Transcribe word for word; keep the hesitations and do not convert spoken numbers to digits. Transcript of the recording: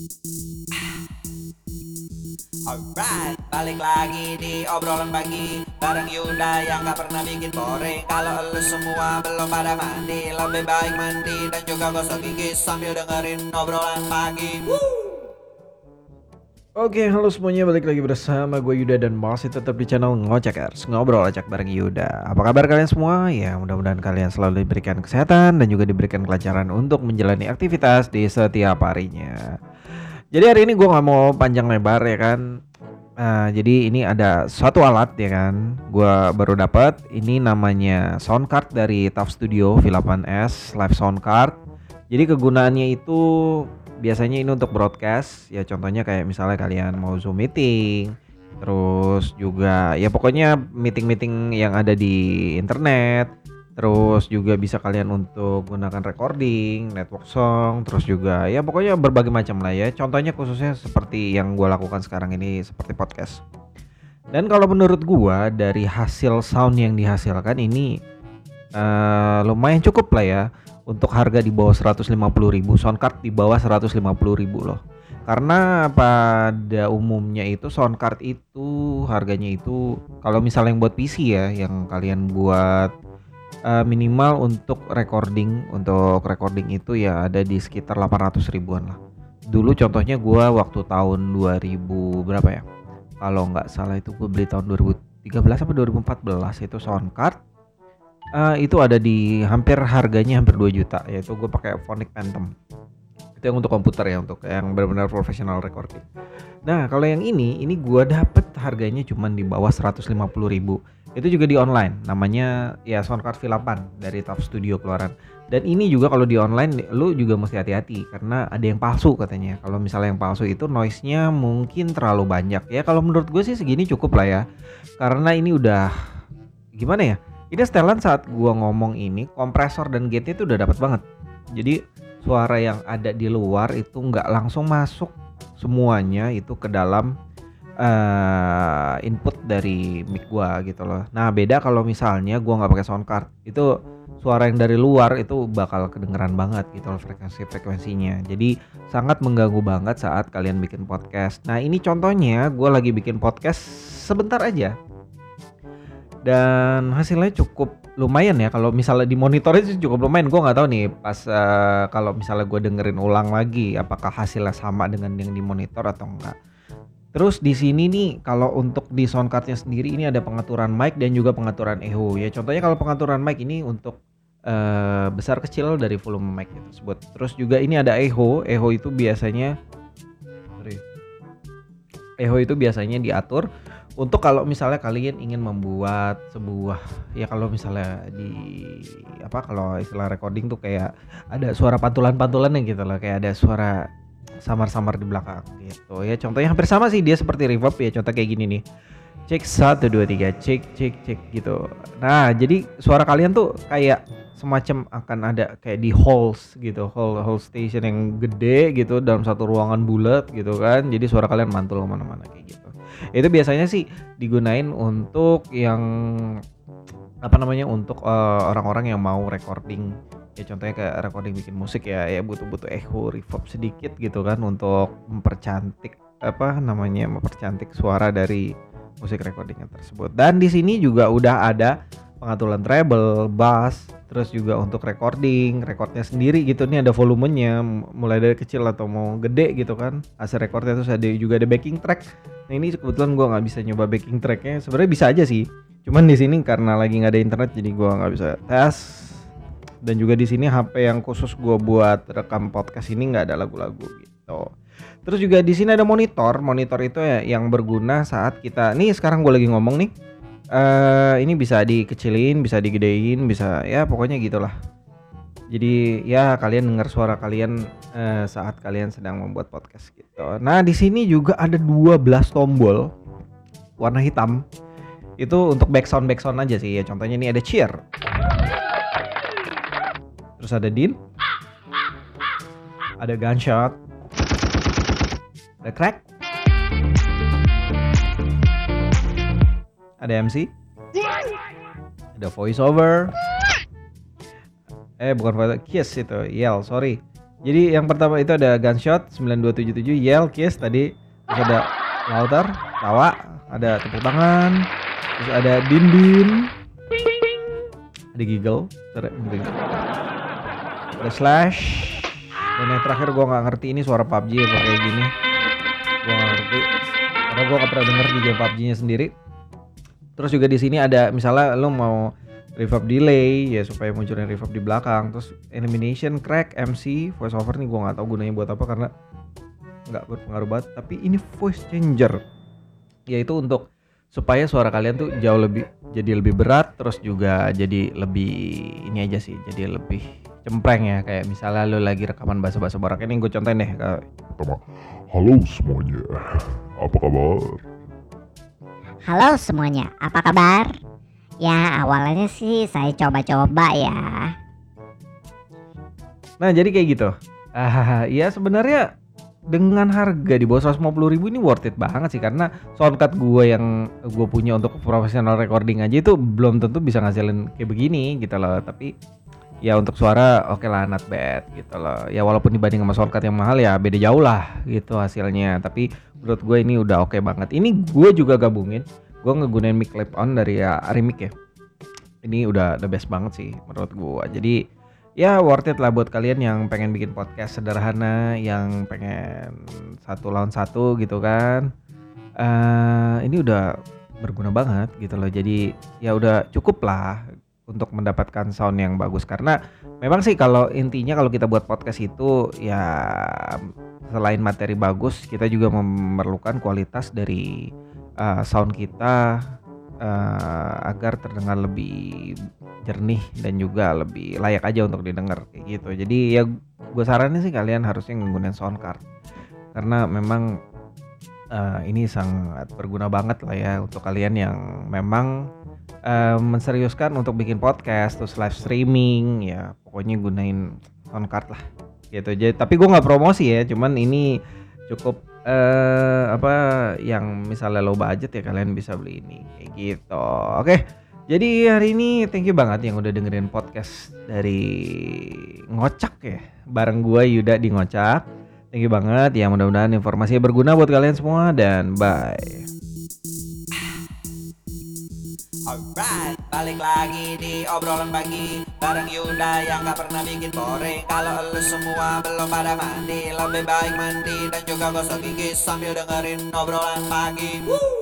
Alright, balik lagi di obrolan pagi bareng Yuda yang gak pernah bikin boring. Kalau lu semua belum pada mandi, lebih baik mandi dan juga gosok gigi sambil dengerin obrolan pagi. Woo! Oke, halo semuanya, balik lagi bersama gue Yuda dan masih tetap di channel Ngocekers, ngobrol acak bareng Yuda. Apa kabar kalian semua? Ya, mudah-mudahan kalian selalu diberikan kesehatan dan juga diberikan kelancaran untuk menjalani aktivitas di setiap harinya. Jadi hari ini gue nggak mau panjang lebar ya kan. Nah, jadi ini ada suatu alat ya kan. Gue baru dapat. Ini namanya sound card dari T A F Studio V delapan S Live Sound Card. Jadi kegunaannya itu biasanya ini untuk broadcast. Ya contohnya kayak misalnya kalian mau Zoom meeting, terus juga ya pokoknya meeting-meeting yang ada di internet. Terus juga bisa kalian untuk gunakan recording, network song, terus juga ya pokoknya berbagai macam lah ya. Contohnya khususnya seperti yang gue lakukan sekarang ini seperti podcast. Dan kalau menurut gue dari hasil sound yang dihasilkan ini uh, lumayan cukup lah ya. Untuk harga di bawah seratus lima puluh ribu, sound card di bawah seratus lima puluh ribu loh. Karena pada umumnya itu sound card itu harganya itu kalau misalnya yang buat P C ya, yang kalian buat uh, minimal untuk recording, untuk recording itu ya ada di sekitar delapan ratus ribuan lah. Dulu contohnya gua waktu tahun dua ribu berapa ya? Kalau nggak salah itu gue beli tahun dua ribu tiga belas atau dua ribu empat belas itu sound card. Uh, itu ada di hampir harganya hampir dua juta, yaitu gue pakai Phonic Phantom. Itu yang untuk komputer ya, untuk yang benar-benar professional recording. Nah, kalau yang ini, ini gue dapet harganya cuma di bawah seratus lima puluh ribu. Itu juga di online, namanya ya Soundcard V delapan dari T A F Studio keluaran. Dan ini juga kalau di online lu juga mesti hati-hati karena ada yang palsu katanya. Kalau misalnya yang palsu itu noise-nya mungkin terlalu banyak. Ya kalau menurut gue sih segini cukup lah ya. Karena ini udah gimana ya? Ini setelan saat gua ngomong ini kompresor dan gate-nya itu udah dapat banget. Jadi suara yang ada di luar itu nggak langsung masuk semuanya itu ke dalam uh, input dari mic gua gitu loh. Nah beda kalau misalnya gua nggak pakai sound card, itu suara yang dari luar itu bakal kedengeran banget gitu loh frekuensi-frekuensinya. Jadi sangat mengganggu banget saat kalian bikin podcast. Nah ini contohnya gua lagi bikin podcast sebentar aja. Dan hasilnya cukup lumayan ya, kalau misalnya di monitor itu cukup lumayan. Gue nggak tahu nih pas uh, kalau misalnya gue dengerin ulang lagi apakah hasilnya sama dengan yang di monitor atau enggak. Terus di sini nih kalau untuk di soundcardnya sendiri ini ada pengaturan mic dan juga pengaturan echo ya. Contohnya kalau pengaturan mic ini untuk uh, besar kecil dari volume mic tersebut. Terus juga ini ada echo. Echo itu biasanya sorry. Echo itu biasanya diatur untuk kalau misalnya kalian ingin membuat sebuah ya kalau misalnya di apa kalau istilah recording tuh kayak ada suara pantulan-pantulan yang gitu loh, kayak ada suara samar-samar di belakang gitu ya. Contohnya hampir sama sih dia seperti reverb ya, contoh kayak gini nih. Cek satu dua tiga cek cek cek gitu. Nah, jadi suara kalian tuh kayak semacam akan ada kayak di halls gitu, hall hall station yang gede gitu dalam satu ruangan bulat gitu kan. Jadi suara kalian mantul kemana-mana kayak gitu. Itu biasanya sih digunain untuk yang apa namanya untuk uh, orang-orang yang mau recording ya, contohnya kayak recording bikin musik ya, ya butuh-butuh echo reverb sedikit gitu kan untuk mempercantik apa namanya mempercantik suara dari musik recordingnya tersebut. Dan di sini juga udah ada pengaturan treble, bass, terus juga untuk recording, recordnya sendiri gitu. Ini ada volumenya mulai dari kecil atau mau gede gitu kan. Hasil recordnya terus ada juga ada backing track. Nah ini kebetulan gue nggak bisa nyoba backing tracknya. Sebenarnya bisa aja sih. Cuman di sini karena lagi nggak ada internet jadi gue nggak bisa tes. Dan juga di sini H P yang khusus gue buat rekam podcast ini nggak ada lagu-lagu gitu. Terus juga di sini ada monitor. Monitor itu ya yang berguna saat kita nih sekarang gue lagi ngomong nih. Uh, ini bisa dikecilin, bisa digedein, bisa ya pokoknya gitulah. Jadi ya kalian dengar suara kalian uh, saat kalian sedang membuat podcast gitu. Nah di sini juga ada dua belas tombol warna hitam. Itu untuk backsound backsound aja sih ya. Contohnya ini ada cheer. Terus ada din. Ada gunshot. Ada crack. Ada M C, ada voice over, eh bukan voice, kiss itu, yell, sorry, Jadi yang pertama itu ada Gunshot sembilan dua tujuh tujuh, Yell, Kiss tadi, terus ada Lauter, tawa, ada tepuk tangan, terus ada Din Din, ada Giggle, sorry, ada Slash, dan yang terakhir gue nggak ngerti ini suara P U B G apa kayak gini, gue nggak ngerti, karena gue nggak pernah denger di game P U B G-nya sendiri. Terus juga di sini ada misalnya lo mau reverb delay ya supaya munculnya reverb di belakang, terus elimination, crack, M C, voice over nih gue nggak tahu gunanya buat apa karena nggak berpengaruh banget. Tapi ini voice changer, yaitu untuk supaya suara kalian tuh jauh lebih jadi lebih berat, terus juga jadi lebih ini aja sih, jadi lebih cempreng ya. Kayak misalnya lo lagi rekaman bahasa-bahasa barak, ini gue contohin deh. Pertama, halo semuanya, apa kabar? Halo semuanya, apa kabar? Ya awalnya sih saya coba-coba ya. Nah jadi kayak gitu. Ah ya sebenarnya dengan harga di bawah seratus lima puluh ribu ini worth it banget sih, karena soundcard gue yang gue punya untuk professional recording aja itu belum tentu bisa ngasilin kayak begini gitu loh. Tapi ya untuk suara oke okay lah, not bad gitu loh. Ya walaupun dibanding sama soundcard yang mahal ya beda jauh lah gitu hasilnya. Tapi menurut gue ini udah oke okay banget. Ini gue juga gabungin, gue ngegunain mic clip on dari ya Arimic ya. Ini udah the best banget sih menurut gue. Jadi ya worth it lah buat kalian yang pengen bikin podcast sederhana, yang pengen satu lawan satu gitu kan. Uh, ini udah berguna banget gitu loh. Jadi ya udah cukup lah untuk mendapatkan sound yang bagus. Karena memang sih kalau intinya kalau kita buat podcast itu ya selain materi bagus, kita juga memerlukan kualitas dari uh, sound kita uh, agar terdengar lebih jernih dan juga lebih layak aja untuk didengar kayak gitu. Jadi ya gue saranin sih kalian harusnya menggunakan sound card, karena memang uh, ini sangat berguna banget lah ya untuk kalian yang memang uh, menseriuskan untuk bikin podcast terus live streaming. Ya pokoknya gunain sound card lah gitu aja. Tapi gue nggak promosi ya, cuman ini cukup uh, apa yang misalnya low budget ya kalian bisa beli ini kayak gitu. Oke, jadi hari ini thank you banget yang udah dengerin podcast dari Ngocak ya, bareng gue Yuda di Ngocak. Thank you banget ya, mudah-mudahan informasinya berguna buat kalian semua dan bye. Alright, balik lagi di obrolan pagi bareng Yuda yang gak pernah bikin boring. Kalau lu semua belum pada mandi, lebih baik mandi dan juga gosok gigi sambil dengerin obrolan pagi. Woo!